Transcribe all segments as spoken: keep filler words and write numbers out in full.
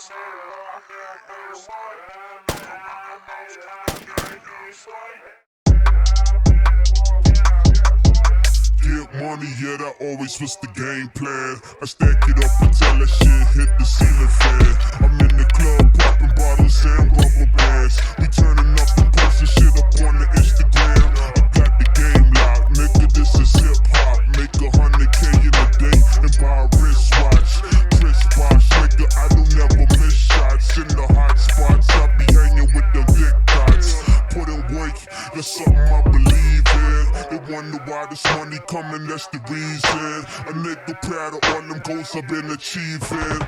Get money, yeah, that always was the game plan. I stack it up until that shit hit the ceiling fan. I'm in the club popping bottles and rubber bands. We turning up the post and shit up on the Instagram. I got the game locked, nigga, this is hip hop. Make a hundred K in a day and buy a wristwatch. Chris Bosh, nigga, I don't ever miss shots. In the hot spots, I be hanging with the big dots. Put in work, that's something I believe in. They wonder why this money coming, that's the reason. A nigga proud of all them goals I've been achieving.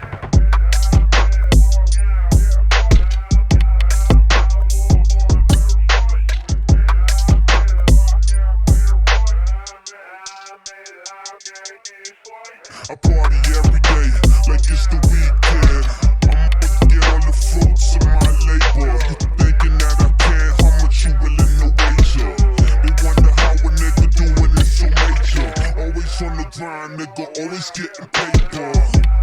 I party every day, like it's the weekend. I'ma get all the fruits of my labor. You thinking that I can't, how much you willing to wager? They wonder how a nigga doing it so major. Always on the grind, nigga, always getting paper.